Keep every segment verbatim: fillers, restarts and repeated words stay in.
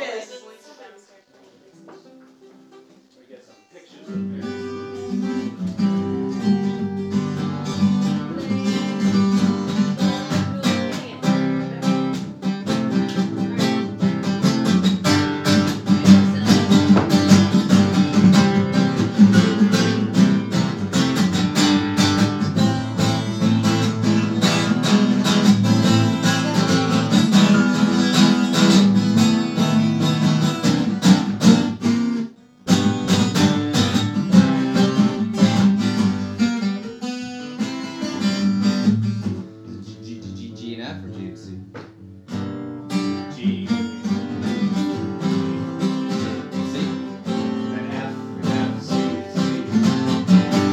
is. We get some pictures of Mary. G, G, G and F or G and C? G, C. and F, F, C, C.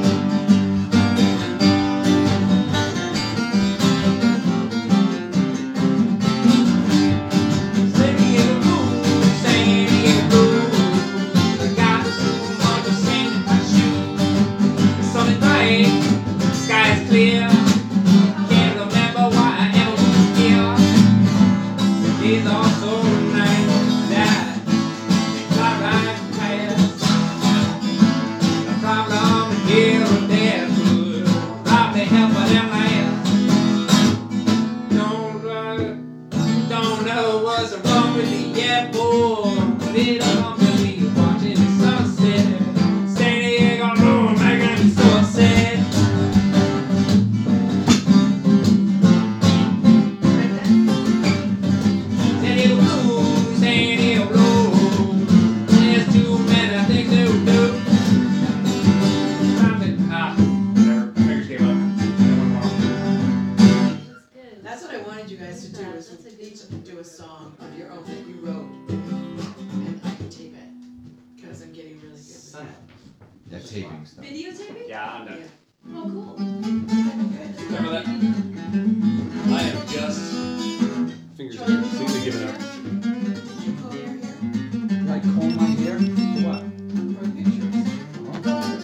San Diego blues, San Diego blues. I got too much of sand in my shoes. The sun is bright, sky is clear. Can't remember why I ever moved here. The days are so nice that they fly right past. The problem here and there could probably help but them last. Don't uh, don't know what's wrong with the airport, but it don't believe watching the sunset. San Diego blue, making me so sad. San Diego blue, San Diego blue. There's too many things to do. Ah, whatever. Fingers gave up. That one wrong. That's good. That's what I wanted you guys to do, is That's a good each one. do a song of your own that you wrote, and I can tape it, because I'm getting really good with Son that. That taping stuff. Videotaping? Yeah, I'm done. Yeah. Oh, cool.